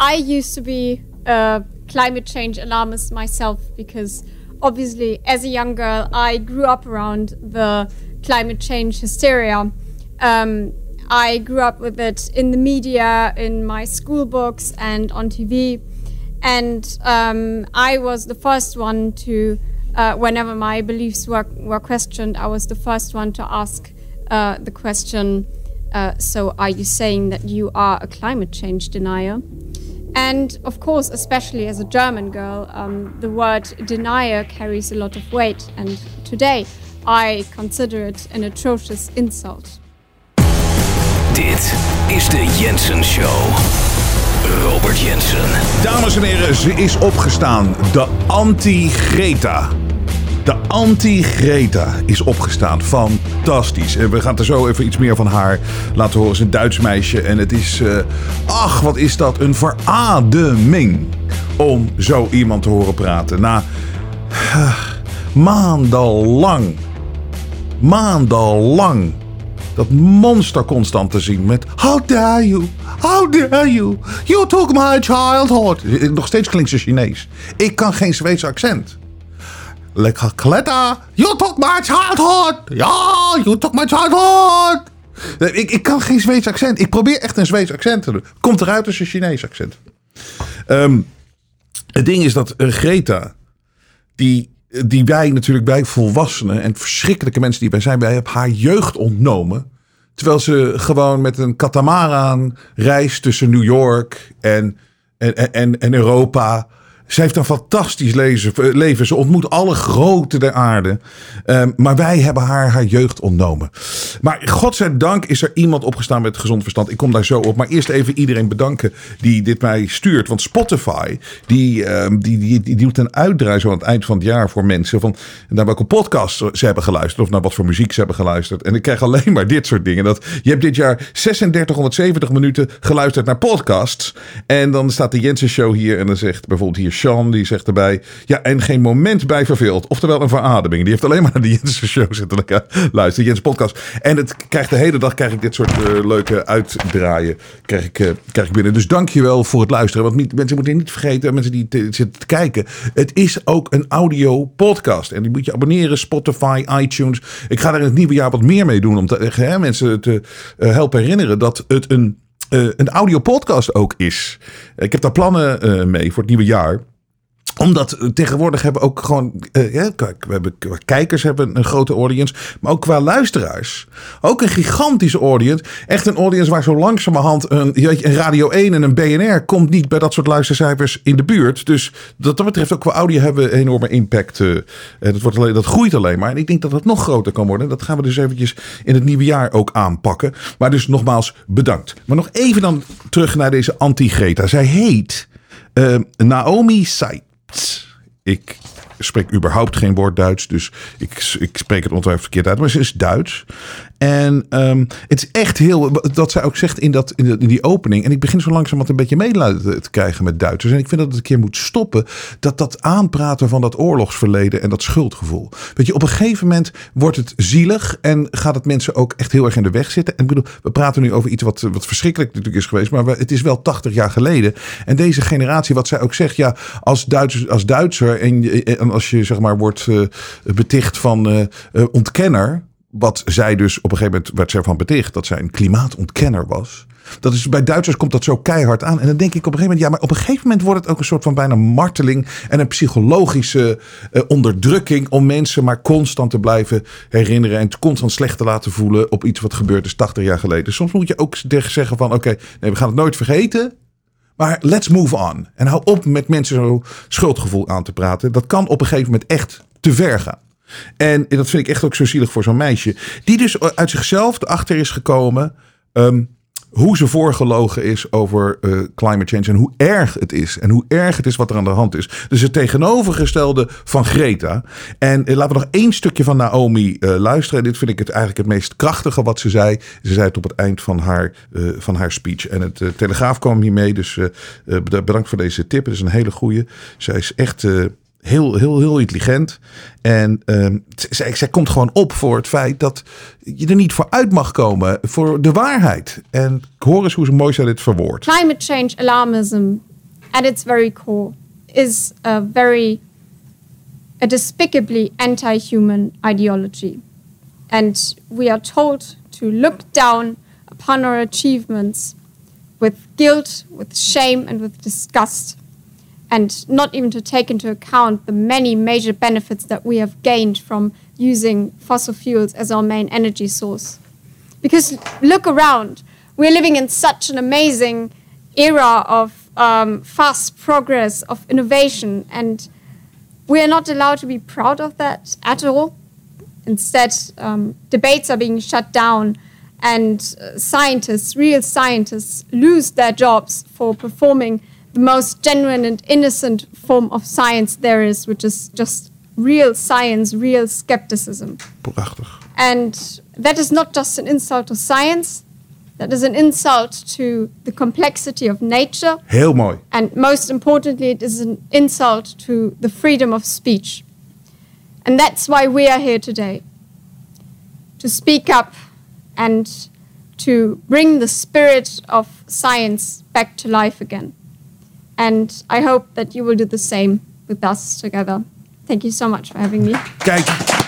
I used to be a climate change alarmist myself because obviously as a young girl I grew up around the climate change hysteria. I grew up with it in the media, in my school books and on TV. And I was the first one to, whenever my beliefs were questioned, I was the first one to ask the question, so are you saying that you are a climate change denier? And of course, especially as a German girl, the word denier carries a lot of weight. And today, I consider it an atrocious insult. Dit is de Jensen Show. Robert Jensen. Dames en heren, ze is opgestaan. De anti-Greta. De anti-Greta is opgestaan. Fantastisch. En we gaan er zo even iets meer van haar laten horen. Het is een Duits meisje. En het is... ach, wat is dat? Een verademing. Om zo iemand te horen praten. Na... maandenlang... dat monster constant te zien met... How dare you? How dare you? You took my childhood. Nog steeds klinkt ze Chinees. Ik kan geen Zweedse accent. Lekker kletta. You took my childhood. Ja, you took my childhood. Ik kan geen Zweeds accent. Ik probeer echt een Zweeds accent te doen. Komt eruit als een Chinees accent. Het ding is dat Greta... Die wij natuurlijk bij volwassenen en verschrikkelijke mensen die wij zijn, wij hebben haar jeugd ontnomen. Terwijl ze gewoon met een katamaran reist tussen New York en Europa. Ze heeft een fantastisch leven. Ze ontmoet alle groten der aarde. Maar wij hebben haar jeugd ontnomen. Maar godzijdank is er iemand opgestaan met gezond verstand. Ik kom daar zo op. Maar eerst even iedereen bedanken die dit mij stuurt. Want Spotify, die doet een uitdraai zo aan het eind van het jaar voor mensen. Van naar welke podcast ze hebben geluisterd. Of naar wat voor muziek ze hebben geluisterd. En ik krijg alleen maar dit soort dingen. Je hebt dit jaar 3670 minuten geluisterd naar podcasts. En dan staat de Jensen Show hier. En dan zegt bijvoorbeeld hier Sean, die zegt erbij... ja, en geen moment bij verveeld. Oftewel een verademing. Die heeft alleen maar naar de Jensen Show zitten luisteren. Jensen podcast. En de hele dag krijg ik dit soort leuke uitdraaien. Krijg ik binnen. Dus dank je wel voor het luisteren. Want mensen moeten niet vergeten, mensen die zitten te kijken. Het is ook een audio podcast. En die moet je abonneren. Spotify, iTunes. Ik ga er in het nieuwe jaar wat meer mee doen. Om mensen te helpen herinneren dat het een audio podcast ook is. Ik heb daar plannen mee voor het nieuwe jaar. Omdat tegenwoordig hebben we ook gewoon... kijkers hebben een grote audience. Maar ook qua luisteraars. Ook een gigantische audience. Echt een audience waar zo langzamerhand een Radio 1 en een BNR... komt niet bij dat soort luistercijfers in de buurt. Dus dat betreft ook qua audio hebben we een enorme impact. Dat groeit alleen maar. En ik denk dat dat nog groter kan worden. Dat gaan we dus eventjes in het nieuwe jaar ook aanpakken. Maar dus nogmaals bedankt. Maar nog even dan terug naar deze anti-Greta. Zij heet Naomi Seitz. Ik spreek überhaupt geen woord Duits, dus ik spreek het ongetwijfeld verkeerd uit. Maar ze is Duits. En het is echt heel... Dat zij ook zegt in die opening... En ik begin zo langzamerhand een beetje medelijden te krijgen met Duitsers. En ik vind dat het een keer moet stoppen. Dat aanpraten van dat oorlogsverleden en dat schuldgevoel. Weet je, op een gegeven moment wordt het zielig... en gaat het mensen ook echt heel erg in de weg zitten. En ik bedoel, we praten nu over iets wat verschrikkelijk natuurlijk is geweest... maar het is wel 80 jaar geleden. En deze generatie, wat zij ook zegt... ja, als Duitser en als je zeg maar wordt beticht van ontkenner... Wat zij dus op een gegeven moment werd zij van beticht dat zij een klimaatontkenner was. Dat is, bij Duitsers komt dat zo keihard aan. En dan denk ik op een gegeven moment, ja, maar op een gegeven moment wordt het ook een soort van bijna marteling en een psychologische onderdrukking om mensen maar constant te blijven herinneren en constant slecht te laten voelen op iets wat gebeurd is 80 jaar geleden. Soms moet je ook zeggen van oké, nee, we gaan het nooit vergeten. Maar let's move on. En hou op met mensen zo schuldgevoel aan te praten. Dat kan op een gegeven moment echt te ver gaan. En dat vind ik echt ook zo zielig voor zo'n meisje. Die dus uit zichzelf erachter is gekomen. Hoe ze voorgelogen is over climate change. En hoe erg het is. En hoe erg het is wat er aan de hand is. Dus het tegenovergestelde van Greta. En laten we nog 1 stukje van Naomi luisteren. Dit vind ik eigenlijk het meest krachtige wat ze zei. Ze zei het op het eind van haar speech. En het Telegraaf kwam hiermee. Dus bedankt voor deze tip. Het is een hele goeie. Zij is echt... Heel intelligent. En zij komt gewoon op voor het feit dat je er niet voor uit mag komen. Voor de waarheid. En ik hoor eens hoe ze mooi zij dit verwoordt. Climate change alarmism at its very core, is a despicably anti-human ideology. And we are told to look down upon our achievements with guilt, with shame, and with disgust, and not even to take into account the many major benefits that we have gained from using fossil fuels as our main energy source. Because look around, we're living in such an amazing era of fast progress, of innovation, and we are not allowed to be proud of that at all. Instead, debates are being shut down, and scientists, real scientists, lose their jobs for performing the most genuine and innocent form of science there is, which is just real science, real skepticism. Prachtig. And that is not just an insult to science, that is an insult to the complexity of nature. Heel mooi. And most importantly, it is an insult to the freedom of speech. And that's why we are here today, to speak up and to bring the spirit of science back to life again. And I hope that you will do the same with us together. Thank you so much for having me. Kijk,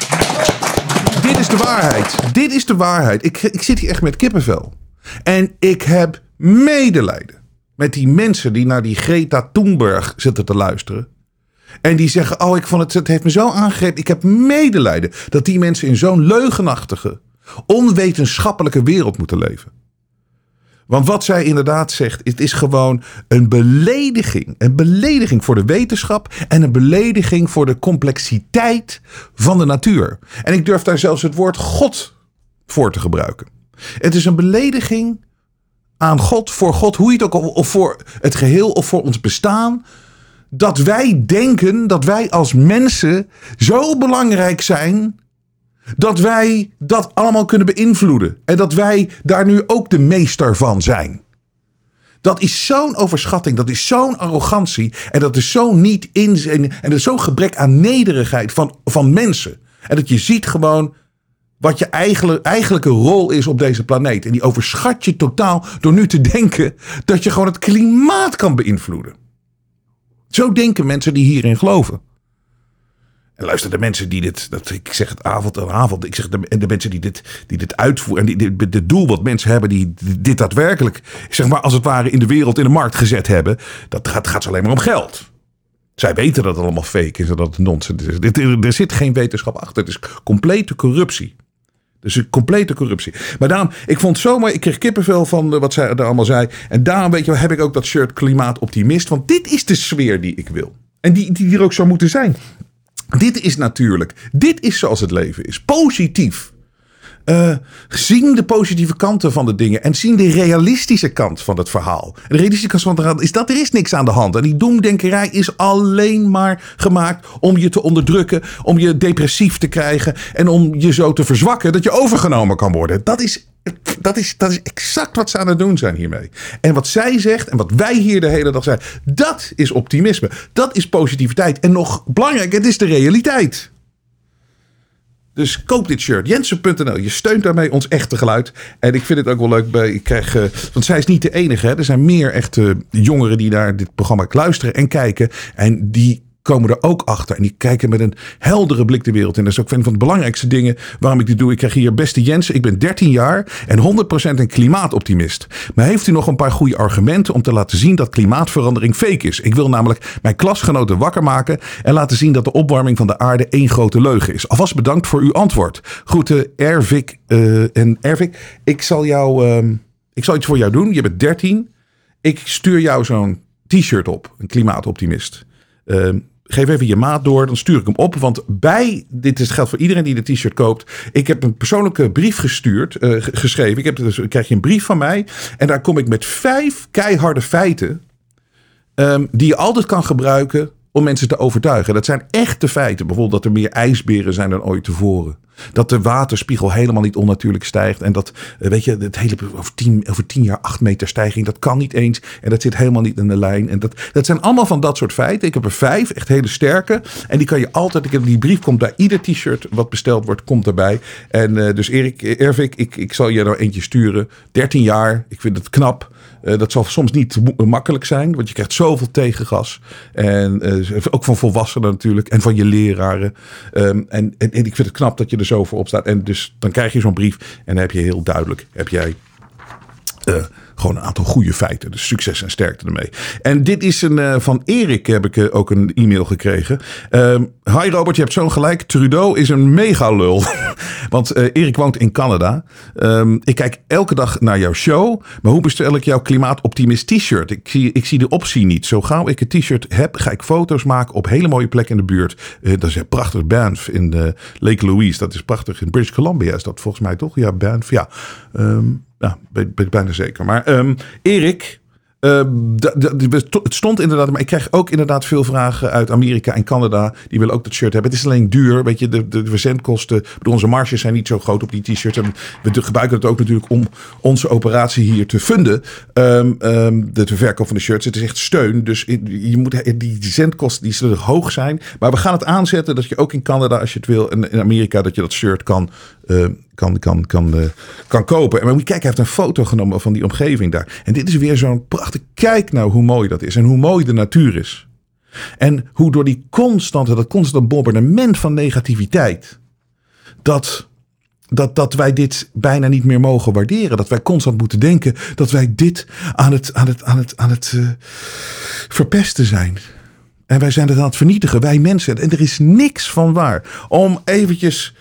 dit is de waarheid. Dit is de waarheid. Ik zit hier echt met kippenvel. En ik heb medelijden met die mensen die naar die Greta Thunberg zitten te luisteren. En die zeggen, ik vond het heeft me zo aangegrepen. Ik heb medelijden dat die mensen in zo'n leugenachtige, onwetenschappelijke wereld moeten leven. Want wat zij inderdaad zegt, het is gewoon een belediging. Een belediging voor de wetenschap en een belediging voor de complexiteit van de natuur. En ik durf daar zelfs het woord God voor te gebruiken. Het is een belediging aan God, voor God, hoe je het ook, of voor het geheel of voor ons bestaan. Dat wij denken dat wij als mensen zo belangrijk zijn dat wij dat allemaal kunnen beïnvloeden. En dat wij daar nu ook de meester van zijn. Dat is zo'n overschatting, dat is zo'n arrogantie. En dat is zo niet inzien. En dat is zo'n gebrek aan nederigheid van mensen. En dat je ziet gewoon wat je eigenlijke rol is op deze planeet. En die overschat je totaal door nu te denken dat je gewoon het klimaat kan beïnvloeden. Zo denken mensen die hierin geloven. En luister, de mensen die ik zeg het avond aan avond, ik zeg de mensen die dit uitvoeren en het doel wat mensen hebben die dit daadwerkelijk, zeg maar als het ware in de wereld, in de markt gezet hebben, dat gaat alleen maar om geld. Zij weten dat het allemaal fake is en dat het nonsens is. Er zit geen wetenschap achter. Het is complete corruptie. Dus een complete corruptie. Maar daarom, ik vond het zo mooi. Ik kreeg kippenvel van wat zij er allemaal zei. En daarom heb ik ook dat shirt klimaatoptimist. Want dit is de sfeer die ik wil. En die er ook zou moeten zijn. Dit is natuurlijk. Dit is zoals het leven is. Positief. Zien de positieve kanten van de dingen. En zien de realistische kant van het verhaal. En de realistische kant van het verhaal is dat er is niks aan de hand. En die doemdenkerij is alleen maar gemaakt om je te onderdrukken. Om je depressief te krijgen. En om je zo te verzwakken dat je overgenomen kan worden. Dat is exact wat ze aan het doen zijn hiermee. En wat zij zegt en wat wij hier de hele dag zeggen. Dat is optimisme. Dat is positiviteit. En nog belangrijker, het is de realiteit. Dus koop dit shirt. Jensen.nl. Je steunt daarmee ons echte geluid. En ik vind het ook wel leuk. Want zij is niet de enige. Hè. Er zijn meer echte jongeren die naar dit programma luisteren en kijken. En die komen er ook achter. En die kijken met een heldere blik de wereld in. Dat is ook een van de belangrijkste dingen waarom ik dit doe. Ik krijg hier beste Jensen. Ik ben 13 jaar en 100% een klimaatoptimist. Maar heeft u nog een paar goede argumenten om te laten zien dat klimaatverandering fake is? Ik wil namelijk mijn klasgenoten wakker maken en laten zien dat de opwarming van de aarde één grote leugen is. Alvast bedankt voor uw antwoord. Groeten Ervik. En Ervik, ik zal iets voor jou doen. Je bent 13. Ik stuur jou zo'n t-shirt op. Een klimaatoptimist. Geef even je maat door, dan stuur ik hem op. Want dit geldt voor iedereen die de t-shirt koopt. Ik heb een persoonlijke brief geschreven. Dan krijg je een brief van mij. En daar kom ik met 5 keiharde feiten. Die je altijd kan gebruiken om mensen te overtuigen. Dat zijn echte feiten. Bijvoorbeeld dat er meer ijsberen zijn dan ooit tevoren. Dat de waterspiegel helemaal niet onnatuurlijk stijgt. En dat, weet je, het hele over 10 jaar 8 meter stijging, dat kan niet eens. En dat zit helemaal niet in de lijn. En dat zijn allemaal van dat soort feiten. Ik heb er 5, echt hele sterke. En die kan je altijd, die brief komt bij ieder t-shirt wat besteld wordt, komt erbij. En dus Ervik, ik zal je er eentje sturen. 13 jaar, ik vind het knap. Dat zal soms niet makkelijk zijn, want je krijgt zoveel tegengas. En ook van volwassenen natuurlijk en van je leraren. En ik vind het knap dat je er zo voor opstaat. En dus dan krijg je zo'n brief en dan heb je heel duidelijk, heb jij gewoon een aantal goede feiten. Dus succes en sterkte ermee. En dit is van Erik heb ik ook een e-mail gekregen. Hi Robert, je hebt zo'n gelijk. Trudeau is een megalul. Want Erik woont in Canada. Ik kijk elke dag naar jouw show. Maar hoe bestel ik jouw klimaatoptimist t-shirt? Ik zie de optie niet. Zo gauw ik een t-shirt heb, ga ik foto's maken op hele mooie plekken in de buurt. Dat is een prachtig Banff in de Lake Louise. Dat is prachtig in British Columbia. Is dat volgens mij toch? Ja, Banff. Ja. Ja, ben ik bijna zeker. Maar Erik, het stond inderdaad, maar ik krijg ook inderdaad veel vragen uit Amerika en Canada. Die willen ook dat shirt hebben. Het is alleen duur, weet je, de verzendkosten. Onze marges zijn niet zo groot op die t-shirts. En we gebruiken het ook natuurlijk om onze operatie hier te funden. De verkoop van de shirts. Het is echt steun. Dus je moet, die zendkosten die zullen hoog zijn. Maar we gaan het aanzetten dat je ook in Canada, als je het wil, en in Amerika, dat je dat shirt kan kopen. En maar moet je kijken, hij heeft een foto genomen van die omgeving daar. En dit is weer zo'n prachtig. Kijk nou hoe mooi dat is en hoe mooi de natuur is. En hoe door dat constant bombardement van negativiteit, dat wij dit bijna niet meer mogen waarderen. Dat wij constant moeten denken dat wij dit aan het verpesten zijn. En wij zijn het aan het vernietigen, wij mensen. En er is niks van waar. Om eventjes,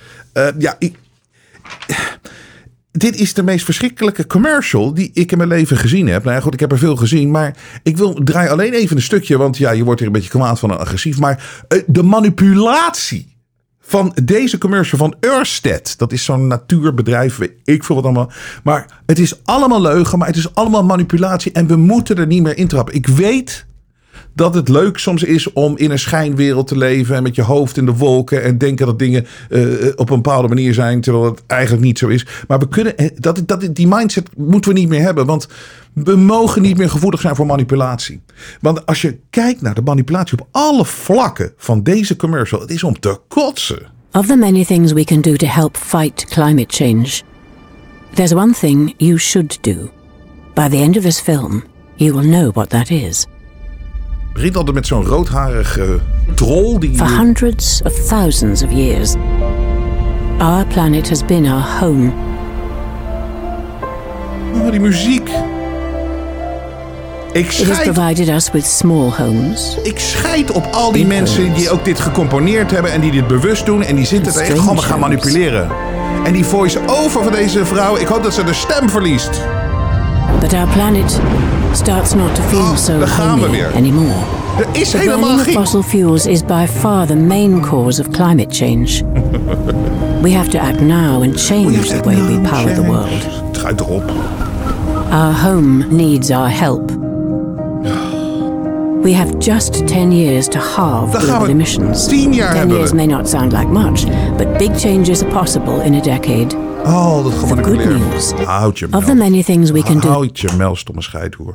dit is de meest verschrikkelijke commercial die ik in mijn leven gezien heb. Nou ja, goed, ik heb er veel gezien. Maar ik draai alleen even een stukje. Want ja, je wordt er een beetje kwaad van en agressief. Maar de manipulatie van deze commercial van Ørsted. Dat is zo'n natuurbedrijf. Ik veel wat allemaal. Maar het is allemaal leugen. Maar het is allemaal manipulatie. En we moeten er niet meer intrappen. Ik weet dat het leuk soms is om in een schijnwereld te leven en met je hoofd in de wolken en denken dat dingen op een bepaalde manier zijn, terwijl het eigenlijk niet zo is. Maar we kunnen die mindset moeten we niet meer hebben, want we mogen niet meer gevoelig zijn voor manipulatie. Want als je kijkt naar de manipulatie op alle vlakken van deze commercial, het is om te kotsen. Of the many things we can do to help fight climate change, there's one thing you should do. By the end of this film, you will know what that is. Begint altijd met zo'n roodharige troll die... For hundreds of thousands of years, our planet has been our home. Oh, die muziek. It has provided us with small homes. Ik scheid op al die mensen die ook dit gecomponeerd hebben en die dit bewust doen en die zitten er echt gewoon gaan manipuleren. En die voice-over van deze vrouw, ik hoop dat ze de stem verliest. But our planet starts not to feel so homely anymore. Er is the helemaal burning geen... of fossil fuels is by far the main cause of climate change. We have to act now and change the way we power the world. Draai erop. Our home needs our help. We have just 10 years to halve global emissions. 10 jaar 10 years may not sound like much, but big changes are possible in a decade. Oh, dat gewoon the good news houd je of the many things we can do. Houd je mel, stomme scheidhoer.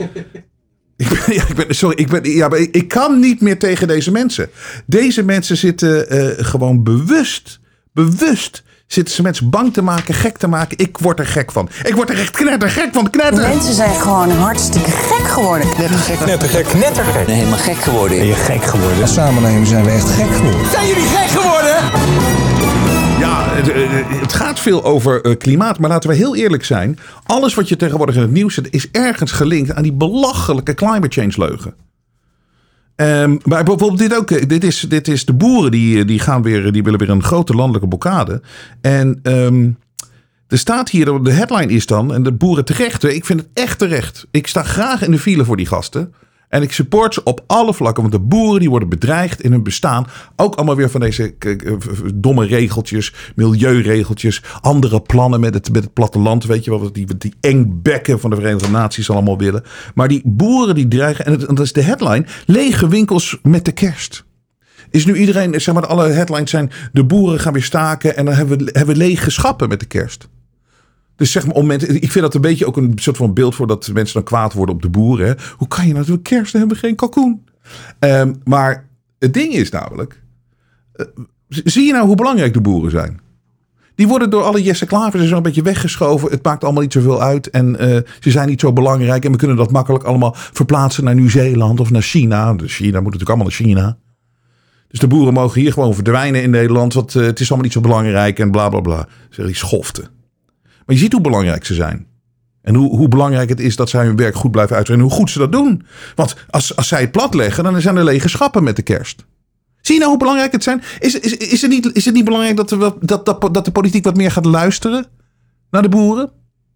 Ik kan niet meer tegen deze mensen. Deze mensen zitten gewoon bewust zitten ze mensen bang te maken, gek te maken. Ik word er gek van. Ik word er echt knettergek van. Mensen zijn gewoon hartstikke gek geworden. Knettergek. Nee, helemaal gek geworden. Ben je gek geworden? Als samenleving zijn we echt gek geworden. Zijn jullie gek geworden? Ja, het gaat veel over klimaat, maar laten we heel eerlijk zijn. Alles wat je tegenwoordig in het nieuws zet is ergens gelinkt aan die belachelijke climate change leugen. Maar bijvoorbeeld dit ook. Dit is de boeren die willen weer een grote landelijke blokkade. En er staat hier, de headline is dan, en de boeren terecht. Ik vind het echt terecht. Ik sta graag in de file voor die gasten. En ik support ze op alle vlakken. Want de boeren die worden bedreigd in hun bestaan. Ook allemaal weer van deze domme regeltjes. Milieuregeltjes. Andere plannen met het platteland. Weet je wel. Die engbekken van de Verenigde Naties allemaal willen. Maar die boeren die dreigen. En dat is de headline. Lege winkels met de kerst. is nu iedereen, zeg maar, alle headlines zijn, de boeren gaan weer staken en dan hebben we lege schappen met de kerst. Dus zeg maar, ik vind dat een beetje ook een soort van beeld voor dat mensen dan kwaad worden op de boeren. Hè? Hoe kan je nou natuurlijk kerst hebben geen kalkoen? Maar het ding is namelijk, zie je nou hoe belangrijk de boeren zijn? Die worden door alle Jesse Klavers een beetje weggeschoven. Het maakt allemaal niet zoveel uit. En ze zijn niet zo belangrijk. En we kunnen dat makkelijk allemaal verplaatsen naar Nieuw-Zeeland of naar China. Dus China moet natuurlijk allemaal naar China. Dus de boeren mogen hier gewoon verdwijnen in Nederland. Want het is allemaal niet zo belangrijk en bla bla bla. Zeg die schoften. Maar je ziet hoe belangrijk ze zijn. En hoe belangrijk het is dat zij hun werk goed blijven uitvoeren. En hoe goed ze dat doen. Want als zij het plat leggen, dan zijn er lege schappen met de kerst. Zie je nou hoe belangrijk het zijn? Is het niet belangrijk dat de politiek wat meer gaat luisteren naar de boeren?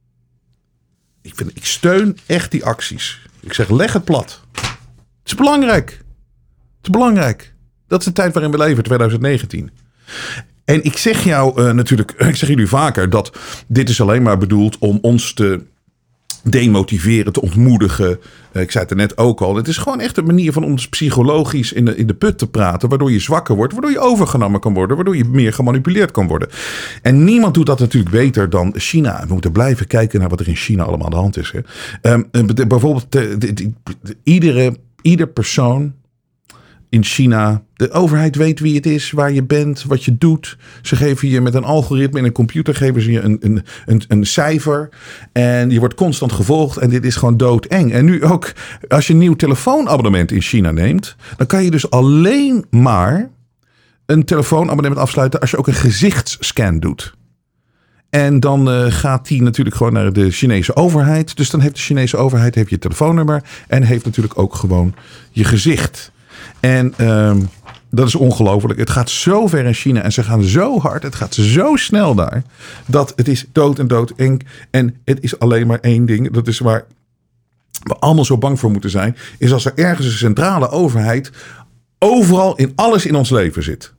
Ik steun echt die acties. Ik zeg, leg het plat. Het is belangrijk. Het is belangrijk. Dat is de tijd waarin we leven, 2019. En ik zeg jou natuurlijk, ik zeg jullie vaker dat dit is alleen maar bedoeld om ons te demotiveren, te ontmoedigen. Ik zei het er net ook al. Het is gewoon echt een manier van ons psychologisch in de put te praten. Waardoor je zwakker wordt. Waardoor je overgenomen kan worden. Waardoor je meer gemanipuleerd kan worden. En niemand doet dat natuurlijk beter dan China. We moeten blijven kijken naar wat er in China allemaal aan de hand is. Hè. Bijvoorbeeld ieder persoon in China. De overheid weet wie het is, waar je bent, wat je doet. Ze geven je met een algoritme in een computer geven ze je een cijfer. En je wordt constant gevolgd. En dit is gewoon doodeng. En nu ook, als je een nieuw telefoonabonnement in China neemt, dan kan je dus alleen maar een telefoonabonnement afsluiten als je ook een gezichtsscan doet. En dan gaat die natuurlijk gewoon naar de Chinese overheid. Dus dan heeft de Chinese overheid je telefoonnummer en heeft natuurlijk ook gewoon je gezicht. En dat is ongelooflijk. Het gaat zo ver in China en ze gaan zo hard. Het gaat zo snel daar. Dat het is doodeng. En het is alleen maar één ding. Dat is waar we allemaal zo bang voor moeten zijn. Is als er ergens een centrale overheid overal in alles in ons leven zit.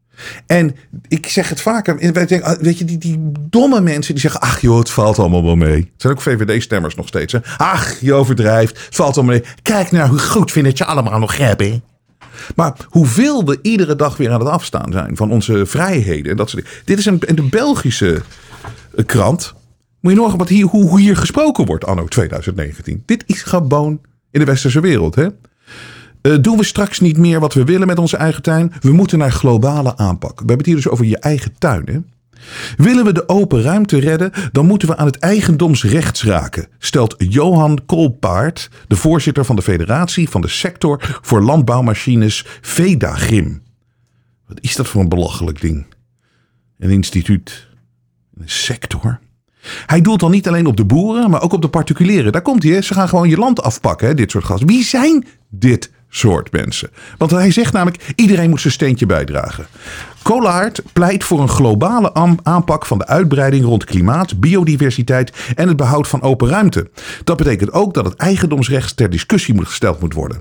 En ik zeg het vaker. Weet je, die domme mensen die zeggen, ach joh, het valt allemaal wel mee. Het zijn ook VVD-stemmers nog steeds. Hè? Ach, je overdrijft. Het valt allemaal mee. Kijk nou hoe goed vind het je allemaal nog hebben. Maar hoeveel we iedere dag weer aan het afstaan zijn van onze vrijheden. En dat soort dingen. Dit is een Belgische krant. Moet je nog hoe hier gesproken wordt anno 2019. Dit is gewoon in de westerse wereld. Hè? Doen we straks niet meer wat we willen met onze eigen tuin? We moeten naar globale aanpak. We hebben het hier dus over je eigen tuin. Hè? Willen we de open ruimte redden, dan moeten we aan het eigendomsrecht raken, stelt Johan Kolpaert, de voorzitter van de Federatie van de Sector voor Landbouwmachines VEDAGRIM. Wat is dat voor een belachelijk ding? Een instituut, een sector. Hij doelt dan niet alleen op de boeren, maar ook op de particulieren. Daar komt hij, hè? Ze gaan gewoon je land afpakken, hè? Dit soort gasten. Wie zijn dit soort mensen? Want hij zegt namelijk, iedereen moet zijn steentje bijdragen. Kolpaert pleit voor een globale aanpak van de uitbreiding rond klimaat, biodiversiteit en het behoud van open ruimte. Dat betekent ook dat het eigendomsrecht ter discussie gesteld moet worden.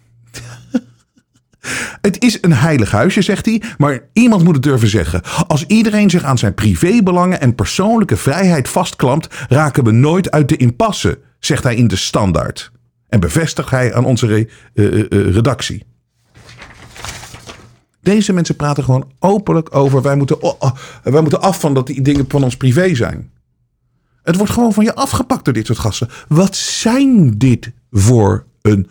Het is een heilig huisje, zegt hij, maar iemand moet het durven zeggen. Als iedereen zich aan zijn privébelangen en persoonlijke vrijheid vastklampt, raken we nooit uit de impasse, zegt hij in de Standaard. En bevestigt hij aan onze redactie. Deze mensen praten gewoon openlijk over, wij moeten af van dat die dingen van ons privé zijn. Het wordt gewoon van je afgepakt door dit soort gasten. Wat zijn dit voor een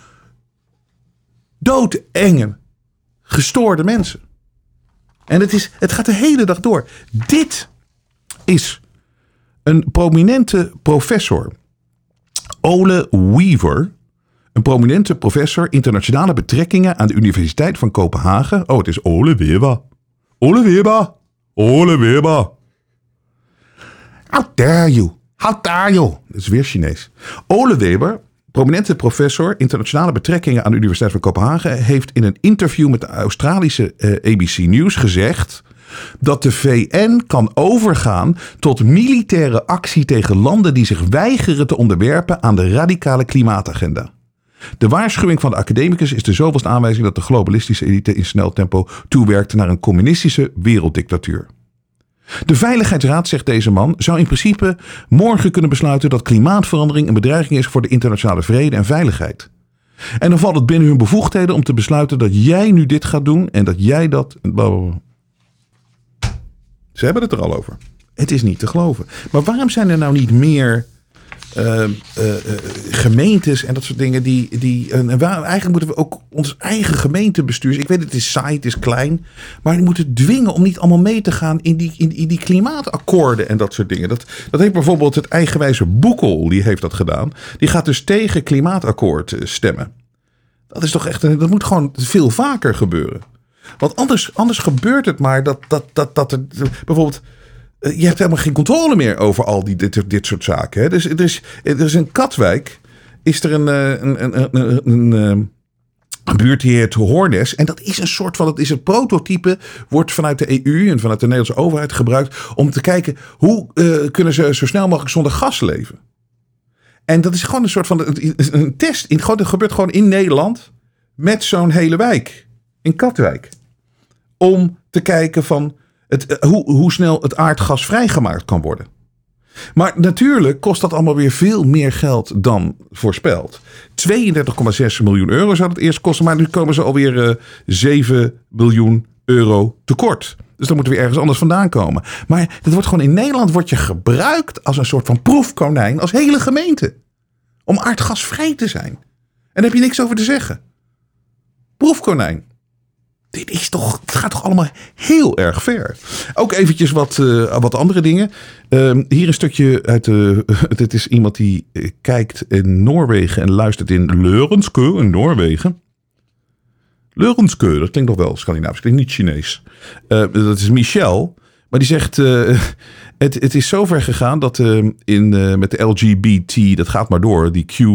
doodenge, gestoorde mensen? En het gaat de hele dag door. Dit is een prominente professor, Ole Wever. Een prominente professor internationale betrekkingen aan de Universiteit van Kopenhagen. Oh, het is Ole Weber. Ole Weber. Ole Weber. How dare you? How dare you? Dat is weer Chinees. Ole Weber, prominente professor internationale betrekkingen aan de Universiteit van Kopenhagen, heeft in een interview met de Australische ABC News gezegd dat de VN kan overgaan tot militaire actie tegen landen die zich weigeren te onderwerpen aan de radicale klimaatagenda. De waarschuwing van de academicus is de zoveelste aanwijzing dat de globalistische elite in snel tempo toewerkt naar een communistische werelddictatuur. De Veiligheidsraad, zegt deze man, zou in principe morgen kunnen besluiten dat klimaatverandering een bedreiging is voor de internationale vrede en veiligheid. En dan valt het binnen hun bevoegdheden om te besluiten dat jij nu dit gaat doen en dat jij dat... Ze hebben het er al over. Het is niet te geloven. Maar waarom zijn er nou niet meer gemeentes en dat soort dingen eigenlijk moeten we ook ons eigen gemeentebestuurs... Ik weet het is saai, het is klein. Maar die moeten dwingen om niet allemaal mee te gaan in die klimaatakkoorden en dat soort dingen. Dat heeft bijvoorbeeld het eigenwijze Boekel, die heeft dat gedaan. Die gaat dus tegen klimaatakkoord stemmen. Dat is toch echt, dat moet gewoon veel vaker gebeuren. Want anders gebeurt het maar dat er bijvoorbeeld... Je hebt helemaal geen controle meer over al dit soort zaken. Hè? Dus er is in Katwijk is er een buurt die heet Hoornes. En dat is een soort van, het is een prototype, wordt vanuit de EU en vanuit de Nederlandse overheid gebruikt om te kijken hoe kunnen ze zo snel mogelijk zonder gas leven. En dat is gewoon een soort van een test. Dat gebeurt gewoon in Nederland met zo'n hele wijk. In Katwijk. Om te kijken van hoe snel het aardgas vrijgemaakt kan worden. Maar natuurlijk kost dat allemaal weer veel meer geld dan voorspeld. 32,6 miljoen euro zou het eerst kosten. Maar nu komen ze alweer 7 miljoen euro tekort. Dus dan moeten we ergens anders vandaan komen. Maar dat wordt gewoon in Nederland gebruikt als een soort van proefkonijn. Als hele gemeente. Om aardgasvrij te zijn. En daar heb je niks over te zeggen. Proefkonijn. Het gaat toch allemaal heel erg ver. Ook eventjes wat andere dingen. Hier een stukje uit dit is iemand die kijkt in Noorwegen en luistert in Leurenskø in Noorwegen. Leurenskø, dat klinkt nog wel Scandinavisch, klinkt niet Chinees. Dat is Michel. Maar die zegt, het is zover gegaan dat met de LGBT, dat gaat maar door, die Q...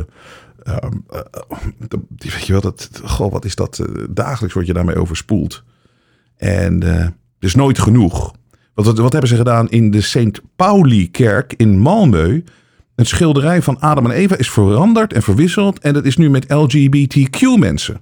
weet je wel, wat is dat? Dagelijks word je daarmee overspoeld. En dus nooit genoeg. Wat hebben ze gedaan in de St. Pauli-kerk in Malmö? Een schilderij van Adam en Eva is veranderd en verwisseld. En dat is nu met LGBTQ-mensen.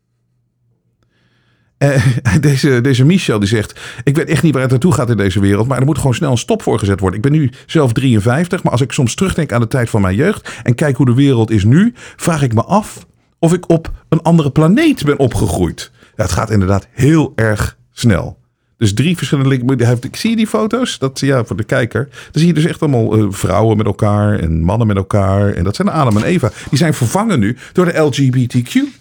Deze Michel die zegt, ik weet echt niet waar het naartoe gaat in deze wereld, maar er moet gewoon snel een stop voor gezet worden. Ik ben nu zelf 53, maar als ik soms terugdenk aan de tijd van mijn jeugd en kijk hoe de wereld is nu, vraag ik me af of ik op een andere planeet ben opgegroeid. Ja, het gaat inderdaad heel erg snel. Dus 3 verschillende... Zie je die foto's? Voor de kijker. Dan zie je dus echt allemaal vrouwen met elkaar en mannen met elkaar. En dat zijn Adam en Eva. Die zijn vervangen nu door de LGBTQ.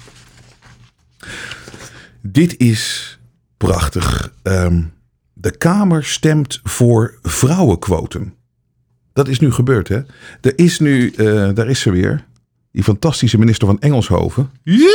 Dit is prachtig. De Kamer stemt voor vrouwenquotum. Dat is nu gebeurd, hè? Daar is ze weer. Die fantastische minister van Engelshoven.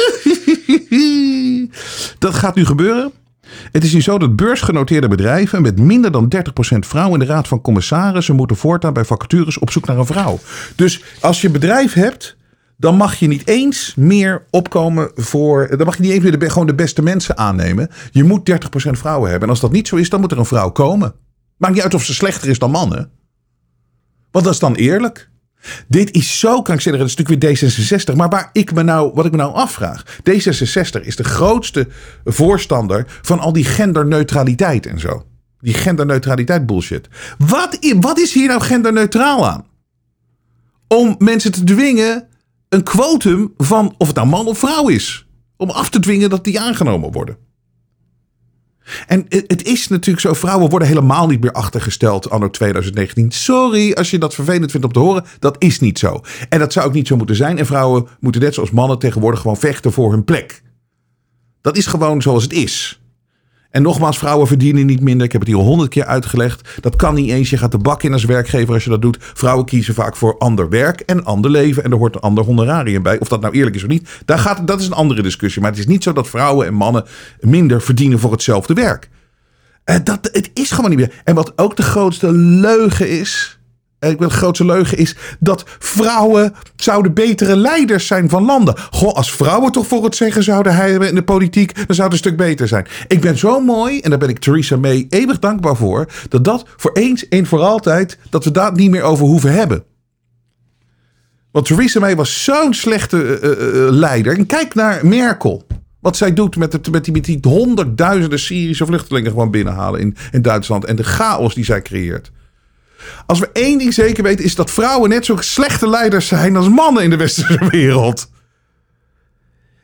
Dat gaat nu gebeuren. Het is nu zo dat beursgenoteerde bedrijven met minder dan 30% vrouwen in de raad van commissarissen moeten voortaan bij vacatures op zoek naar een vrouw. Dus als je een bedrijf hebt, dan mag je niet eens meer opkomen voor... Dan mag je niet eens meer gewoon de beste mensen aannemen. Je moet 30% vrouwen hebben. En als dat niet zo is, dan moet er een vrouw komen. Maakt niet uit of ze slechter is dan mannen. Want dat is dan eerlijk. Dit is zo krankzinnig. Dat is natuurlijk weer D66. Maar wat ik me nou afvraag. D66 is de grootste voorstander van al die genderneutraliteit en zo. Die genderneutraliteit bullshit. Wat is hier nou genderneutraal aan? Om mensen te dwingen een quotum van of het nou man of vrouw is. Om af te dwingen dat die aangenomen worden. En het is natuurlijk zo, vrouwen worden helemaal niet meer achtergesteld anno 2019. Sorry als je dat vervelend vindt om te horen, dat is niet zo. En dat zou ook niet zo moeten zijn. En vrouwen moeten net zoals mannen tegenwoordig gewoon vechten voor hun plek. Dat is gewoon zoals het is. En nogmaals, vrouwen verdienen niet minder. Ik heb het hier 100 keer uitgelegd. Dat kan niet eens. Je gaat de bak in als werkgever als je dat doet. Vrouwen kiezen vaak voor ander werk en ander leven. En er hoort een ander honorarium bij. Of dat nou eerlijk is of niet. Dat is een andere discussie. Maar het is niet zo dat vrouwen en mannen minder verdienen voor hetzelfde werk. Het is gewoon niet meer. En wat ook de grootste leugen is... De grootste leugen is dat vrouwen zouden betere leiders zijn van landen. Goh, als vrouwen toch voor het zeggen zouden hebben in de politiek, dan zou het een stuk beter zijn. Ik ben zo mooi, en daar ben ik Theresa May eeuwig dankbaar voor, dat voor eens en voor altijd, dat we daar niet meer over hoeven hebben. Want Theresa May was zo'n slechte leider. En kijk naar Merkel. Wat zij doet met die honderdduizenden Syrische vluchtelingen gewoon binnenhalen in Duitsland. En de chaos die zij creëert. Als we één ding zeker weten, is dat vrouwen net zo slechte leiders zijn als mannen in de westerse wereld.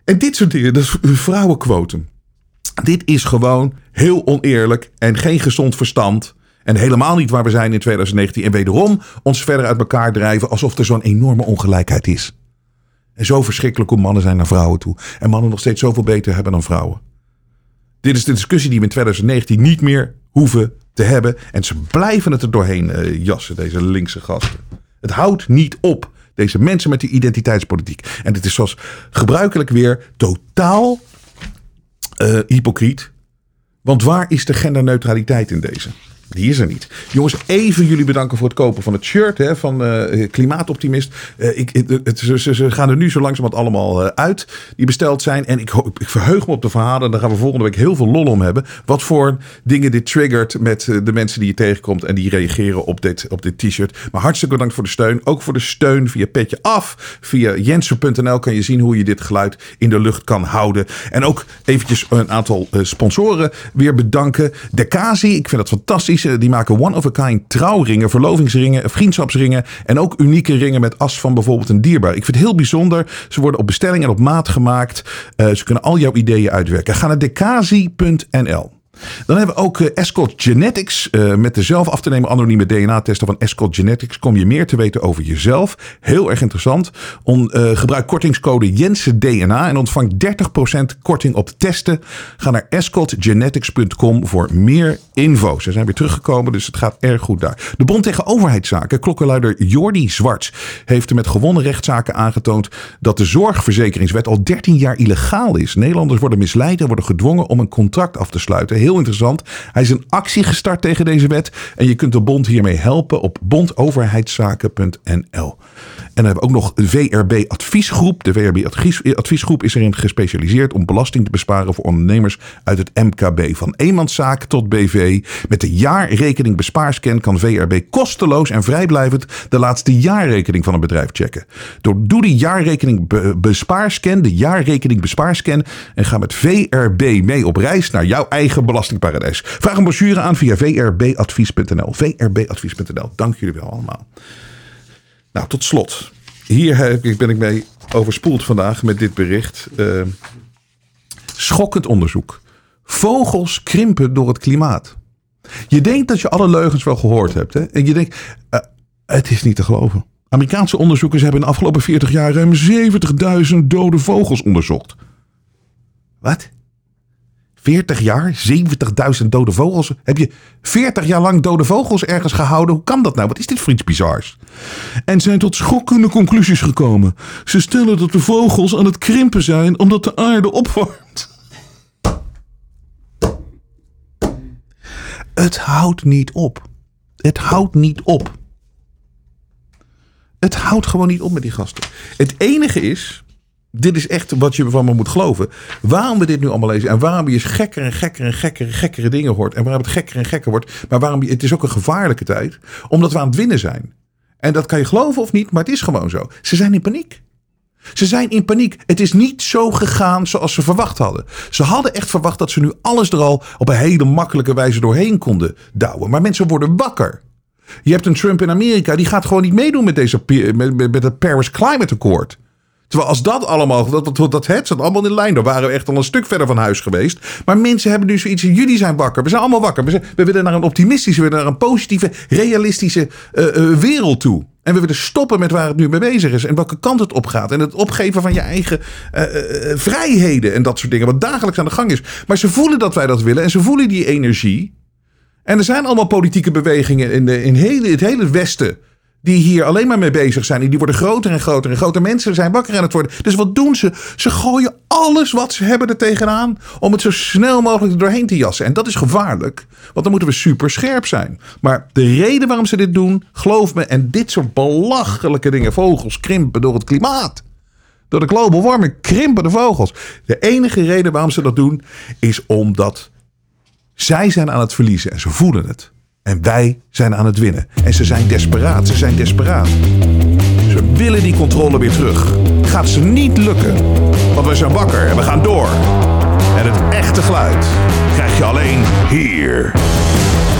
En dit soort dingen, dat is vrouwenquotum. Dit is gewoon heel oneerlijk en geen gezond verstand. En helemaal niet waar we zijn in 2019. En wederom ons verder uit elkaar drijven alsof er zo'n enorme ongelijkheid is. En zo verschrikkelijk hoe mannen zijn naar vrouwen toe. En mannen nog steeds zoveel beter hebben dan vrouwen. Dit is de discussie die we in 2019 niet meer hoeven te hebben. En ze blijven het er doorheen jassen, deze linkse gasten. Het houdt niet op. Deze mensen met die identiteitspolitiek. En dit is zoals gebruikelijk weer totaal hypocriet. Want waar is de genderneutraliteit in deze? Die is er niet. Jongens, even jullie bedanken voor het kopen van het shirt van Klimaatoptimist. Ze gaan er nu zo langzamerhand allemaal uit. Die besteld zijn. En ik verheug me op de verhalen. Daar gaan we volgende week heel veel lol om hebben. Wat voor dingen dit triggert met de mensen die je tegenkomt. En die reageren op dit t-shirt. Maar hartstikke bedankt voor de steun. Ook voor de steun via Petje Af. Via jensen.nl kan je zien hoe je dit geluid in de lucht kan houden. En ook eventjes een aantal sponsoren weer bedanken. Decasi, ik vind dat fantastisch. Die maken one-of-a-kind trouwringen, verlovingsringen, vriendschapsringen en ook unieke ringen met as van bijvoorbeeld een dierbaar. Ik vind het heel bijzonder. Ze worden op bestelling en op maat gemaakt. Ze kunnen al jouw ideeën uitwerken. Ga naar decasi.nl. Dan hebben we ook Escort Genetics. Met de zelf af te nemen anonieme DNA-testen van Escort Genetics kom je meer te weten over jezelf. Heel erg interessant. Gebruik kortingscode JensenDNA en ontvang 30% korting op testen. Ga naar escortgenetics.com voor meer info. Ze zijn weer teruggekomen, dus het gaat erg goed daar. De Bond tegen Overheidszaken, klokkenluider Jordi Zwarts, heeft met gewonnen rechtszaken aangetoond dat de zorgverzekeringswet al 13 jaar illegaal is. Nederlanders worden misleid en worden gedwongen om een contract af te sluiten. Heel interessant. Hij is een actie gestart tegen deze wet. En je kunt de bond hiermee helpen op bondoverheidszaken.nl. En dan hebben we ook nog de VRB Adviesgroep. De VRB Adviesgroep is erin gespecialiseerd om belasting te besparen voor ondernemers uit het MKB. Van eenmanszaak tot BV. Met de jaarrekening bespaarscan kan VRB kosteloos en vrijblijvend de laatste jaarrekening van een bedrijf checken. Doe die jaarrekening bespaarscan en ga met VRB mee op reis naar jouw eigen belastingparadijs. Vraag een brochure aan via vrbadvies.nl. vrbadvies.nl. Dank jullie wel allemaal. Nou, tot slot. Hier ben ik mee overspoeld vandaag met dit bericht. Schokkend onderzoek. Vogels krimpen door het klimaat. Je denkt dat je alle leugens wel gehoord hebt. Hè? En je denkt, het is niet te geloven. Amerikaanse onderzoekers hebben in de afgelopen 40 jaar ruim 70.000 dode vogels onderzocht. Wat? 40 jaar? 70.000 dode vogels? Heb je 40 jaar lang dode vogels ergens gehouden? Hoe kan dat nou? Wat is dit voor iets bizars? En zijn tot schokkende conclusies gekomen. Ze stellen dat de vogels aan het krimpen zijn omdat de aarde opwarmt. Het houdt niet op. Het houdt niet op. Het houdt gewoon niet op met die gasten. Het enige is, dit is echt wat je van me moet geloven. Waarom we dit nu allemaal lezen en waarom je gekkere dingen hoort en waarom het gekker en gekker wordt. Maar waarom het is ook een gevaarlijke tijd. Omdat we aan het winnen zijn. En dat kan je geloven of niet, maar het is gewoon zo. Ze zijn in paniek. Ze zijn in paniek. Het is niet zo gegaan zoals ze verwacht hadden. Ze hadden echt verwacht dat ze nu alles er al op een hele makkelijke wijze doorheen konden douwen. Maar mensen worden wakker. Je hebt een Trump in Amerika, die gaat gewoon niet meedoen met het Paris Climate Accord. Terwijl als dat allemaal, dat zat allemaal in lijn. Daar waren we echt al een stuk verder van huis geweest. Maar mensen hebben nu zoiets, jullie zijn wakker. We zijn allemaal wakker. We willen naar een optimistische, we willen naar een positieve, realistische wereld toe. En we willen stoppen met waar het nu mee bezig is. En welke kant het op gaat. En het opgeven van je eigen vrijheden. En dat soort dingen. Wat dagelijks aan de gang is. Maar ze voelen dat wij dat willen. En ze voelen die energie. En er zijn allemaal politieke bewegingen in het hele Westen. Die hier alleen maar mee bezig zijn. En die worden groter en groter en groter. Mensen zijn wakker aan het worden. Dus wat doen ze? Ze gooien alles wat ze hebben er tegenaan. Om het zo snel mogelijk er doorheen te jassen. En dat is gevaarlijk. Want dan moeten we super scherp zijn. Maar de reden waarom ze dit doen. Geloof me. En dit soort belachelijke dingen. Vogels krimpen door het klimaat. Door de global warming krimpen de vogels. De enige reden waarom ze dat doen. Is omdat zij zijn aan het verliezen. En ze voelen het. En wij zijn aan het winnen. En ze zijn desperaat. Ze zijn desperaat. Ze willen die controle weer terug. Gaat ze niet lukken. Want we zijn wakker en we gaan door. En het echte geluid krijg je alleen hier.